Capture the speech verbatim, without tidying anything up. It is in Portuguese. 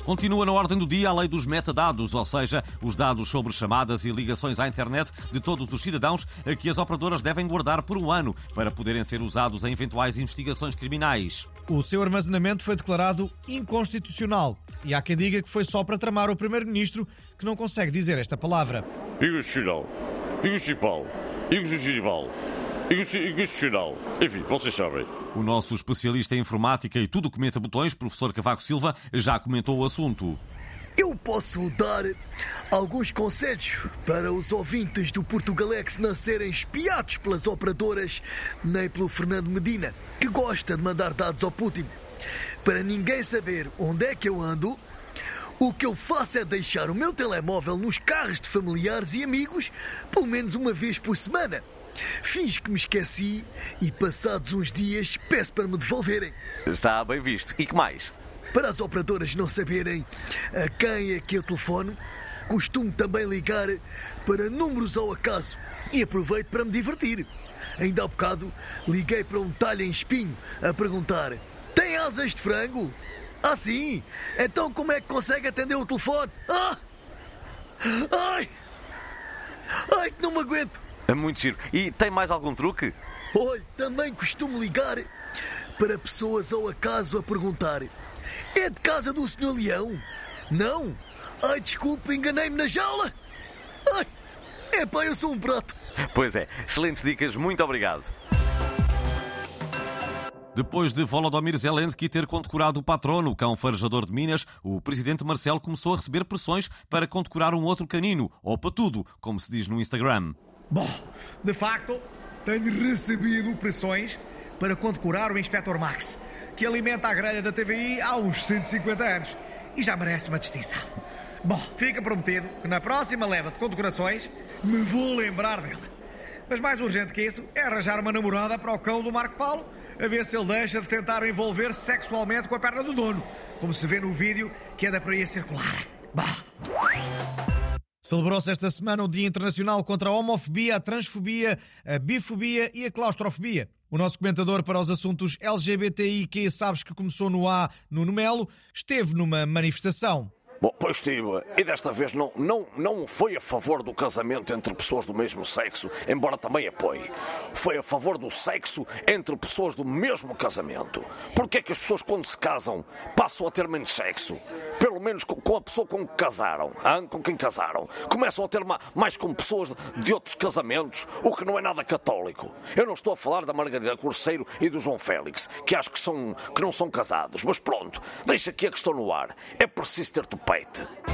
Continua na ordem do dia a lei dos metadados, ou seja, os dados sobre chamadas e ligações à internet de todos os cidadãos a que as operadoras devem guardar por um ano para poderem ser usados em eventuais investigações criminais. O seu armazenamento foi declarado inconstitucional. E há quem diga que foi só para tramar o primeiro-ministro, que não consegue dizer esta palavra. Inconstitucional. Inconstitucional. Inconstitucional. Inconstitucional. Enfim, vocês sabem. O nosso especialista em informática e tudo que meta botões, professor Cavaco Silva, já comentou o assunto. Eu posso dar alguns conselhos para os ouvintes do Portugalex não serem espiados pelas operadoras nem pelo Fernando Medina, que gosta de mandar dados ao Putin. Para ninguém saber onde é que eu ando, o que eu faço é deixar o meu telemóvel nos carros de familiares e amigos pelo menos uma vez por semana. Finjo que me esqueci e, passados uns dias, peço para me devolverem. Está bem visto. E que mais? Para as operadoras não saberem a quem é que eu telefono, costumo também ligar para números ao acaso e aproveito para me divertir. Ainda há bocado liguei para um talho em espinho a perguntar: tem asas de frango? Ah, sim? Então como é que consegue atender o telefone? Ah! Ai! Ai, que não me aguento! É muito giro. E tem mais algum truque? Olha, também costumo ligar para pessoas ao acaso a perguntar: é de casa do senhor Leão? Não? Ai, desculpe, enganei-me na jaula. Ai, epá, eu sou um prato. Pois é, excelentes dicas, muito obrigado. Depois de Volodymyr Zelensky ter condecorado o patrono, o cão farejador de Minas, o presidente Marcelo começou a receber pressões para condecorar um outro canino, ou patudo, como se diz no Instagram. Bom, de facto, tenho recebido pressões para condecorar o Inspector Max, que alimenta a grelha da T V I há uns cento e cinquenta anos e já merece uma distinção. Bom, fica prometido que na próxima leva de condecorações me vou lembrar dela. Mas mais urgente que isso é arranjar uma namorada para o cão do Marco Paulo, a ver se ele deixa de tentar envolver-se sexualmente com a perna do dono, como se vê no vídeo que anda por aí a circular. Bah. Celebrou-se esta semana o Dia Internacional contra a Homofobia, a Transfobia, a Bifobia e a Claustrofobia. O nosso comentador para os assuntos L G B T I, que sabes que começou no A, Nuno Melo, esteve numa manifestação. Bom, pois estive, e desta vez não, não, não foi a favor do casamento entre pessoas do mesmo sexo, embora também apoie. Foi a favor do sexo entre pessoas do mesmo casamento. Porquê é que as pessoas, quando se casam, passam a ter menos sexo? Pelo menos com a pessoa com que casaram, hein? com quem casaram. Começam a ter mais com pessoas de outros casamentos, o que não é nada católico. Eu não estou a falar da Margarida Corceiro e do João Félix, que acho que, são, que não são casados. Mas pronto, deixa aqui a questão no ar. É preciso ter tupete.